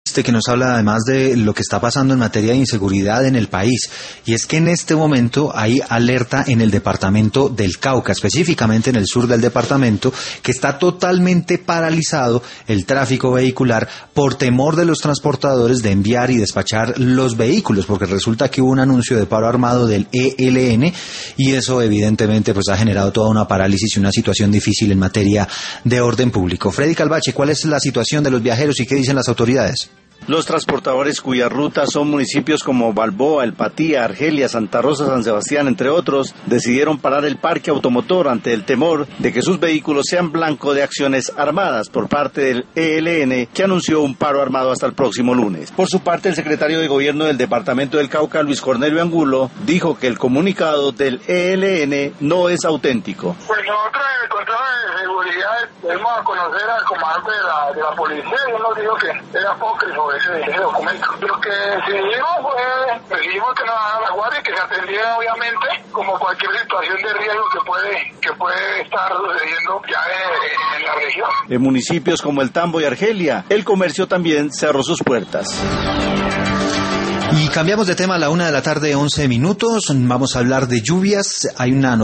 Que nos habla además de lo que está pasando en materia de inseguridad en el país, y es que en este momento hay alerta en el departamento del Cauca, específicamente en el sur del departamento, que está totalmente paralizado el tráfico vehicular por temor de los transportadores de enviar y despachar los vehículos, porque resulta que hubo un anuncio de paro armado del ELN y eso evidentemente pues ha generado toda una parálisis y una situación difícil en materia de orden público. Freddy Calvache, ¿cuál es la situación de los viajeros y qué dicen las autoridades? Los transportadores cuyas rutas son municipios como Balboa, El Patía, Argelia, Santa Rosa, San Sebastián, entre otros, decidieron parar el parque automotor ante el temor de que sus vehículos sean blanco de acciones armadas por parte del ELN, que anunció un paro armado hasta el próximo lunes. Por su parte, el secretario de Gobierno del Departamento del Cauca, Luis Cornelio Angulo, dijo que el comunicado del ELN no es auténtico. Pues nosotros en el control de seguridad debemos a conocer al comandante de la policía y él nos dijo que era apócrifo ese documento. Lo que decidimos que nos hagan la guardia y que se atendiera obviamente como cualquier situación de riesgo que puede estar sucediendo ya en la región. En municipios como El Tambo y Argelia, el comercio también cerró sus puertas. Y cambiamos de tema a la 1:11 p.m. Vamos a hablar de lluvias. Hay una